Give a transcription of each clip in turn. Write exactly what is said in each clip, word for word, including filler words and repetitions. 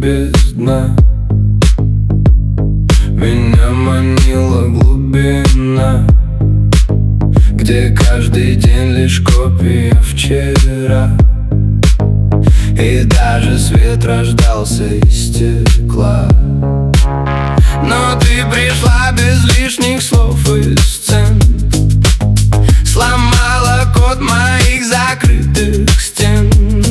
без дна. Меня манила глубина, где каждый день лишь копия вчера, и даже свет рождался из стекла. Но ты пришла без лишних слов и сцен, сломала код моих закрытых стен.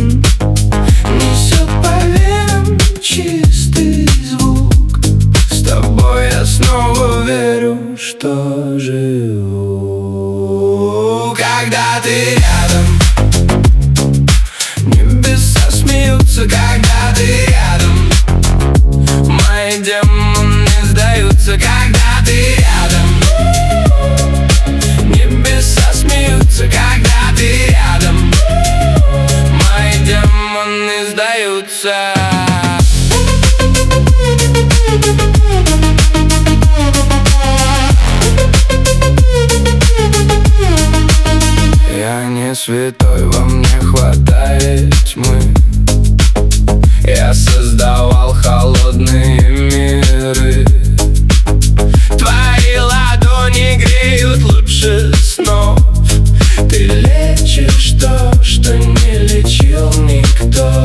Несет по венам чистый звук, с тобой я снова верю, что живу. Когда ты рядом, небеса смеются, когда ты рядом. Мои демоны сдаются, когда ты рядом. Небеса смеются, когда ты рядом. Мои демоны сдаются. Я не святой, во мне хватает тьмы. Я создавал холодные миры. Твои ладони греют лучше снов. Ты лечишь то, что не лечил никто.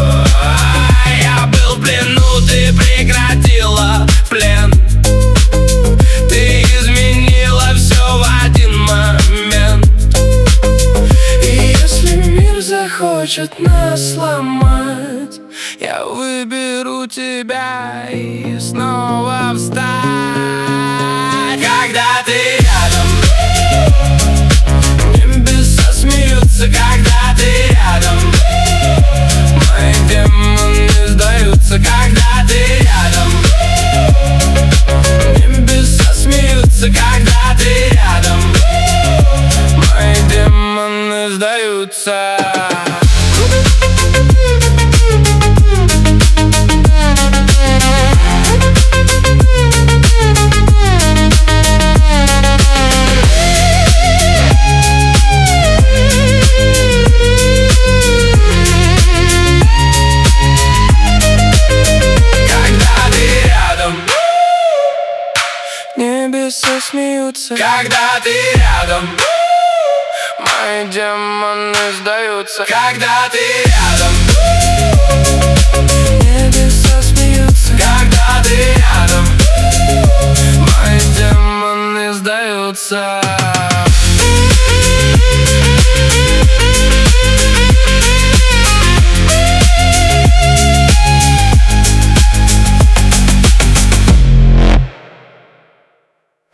Я был в плену, ты прекратила плен. Ты изменила все в один момент. И если мир захочет нас сломать, я выберу тебя и снова встать. Когда ты рядом, небеса смеются, когда ты рядом. Мои демоны сдаются, когда ты рядом. Небеса смеются, когда ты рядом. Мои демоны сдаются. Небеса смеются, когда ты рядом. Мои демоны сдаются, когда ты рядом. Небеса смеются, когда ты рядом. Мои демоны сдаются.